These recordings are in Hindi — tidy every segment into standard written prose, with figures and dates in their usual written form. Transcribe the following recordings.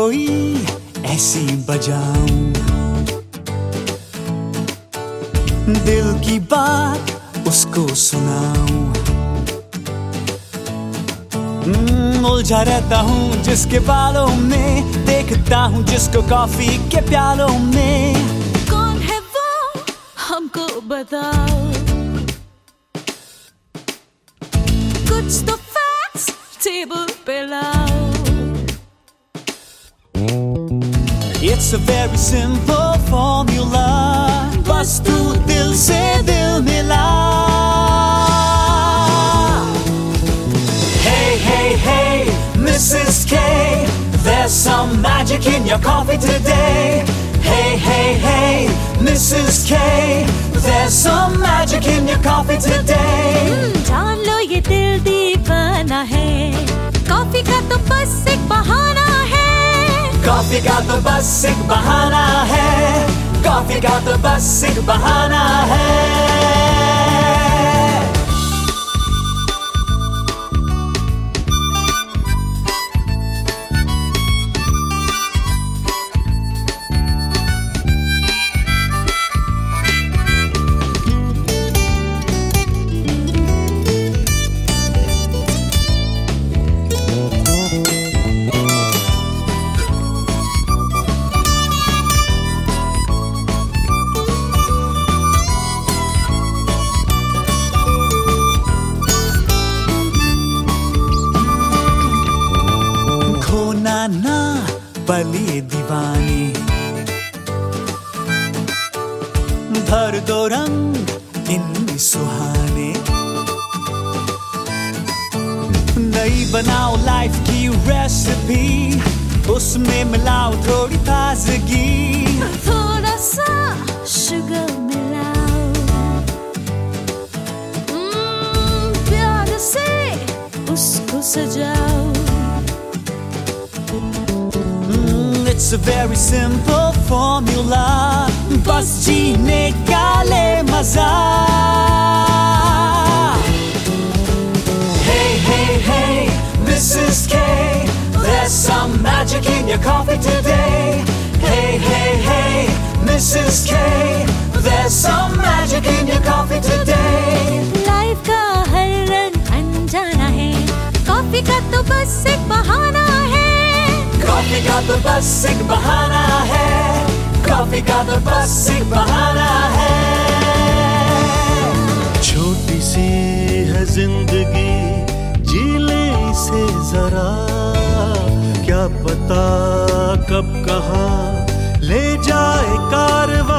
कोई ऐसी बजाऊं, दिल की बात उसको सुनाऊं। उलझा रहता हूँ जिसके बालों में, देखता हूँ जिसको कॉफी के प्यालों में। कौन है वो हमको बताओ, कुछ तो फैक्ट्स टेबल पे लाओ। It's a very simple formula, बस तू दिल से दिल मिला। Hey, hey, hey, Mrs. K, there's some magic in your coffee today. Hey, hey, hey, Mrs. K, there's some magic in your coffee today. जान लो ये दिल दीवाना है, कॉफी का तो बस एक बहाना है। कॉफी का तो बस एक बहाना है, कॉफी का तो बस एक बहाना है। ना पले दीवाने, भर दो रंग इनमें सुहाने। नई बनाओ लाइफ की रेसिपी, उसमें मिलाओ थोड़ी ताजगी। थोड़ा सा शुगर मिलाओ, प्यार से उसको सजाओ। It's a very simple formula, बस जीने का ले मजा। Hey, hey, hey, Mrs. K, there's some magic in your coffee today. Hey, hey, hey, Mrs. K, there's some magic in your coffee today. Life का हर रंग अनजाना है, कॉफी का तो बस एक बहाना है। कॉफी का तो बस एक बहाना है, कॉफी का तो बस एक बहाना है। छोटी सी है जिंदगी, जी ले इसे जरा, क्या पता कब कहाँ ले जाए कारवां।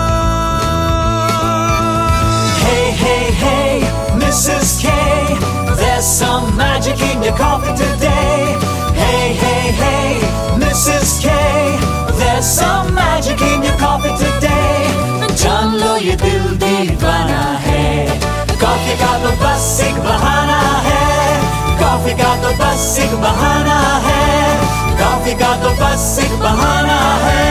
Hey, hey, hey, Mrs. K, there's some magic in your coffee today. Hey, hey, hey, Mrs. K, there's some magic in your coffee today. जान लो ये दिल दीवाना है, कॉफी का तो बस एक बहाना है, कॉफी का तो बस एक बहाना है, कॉफी का तो बस एक बहाना है।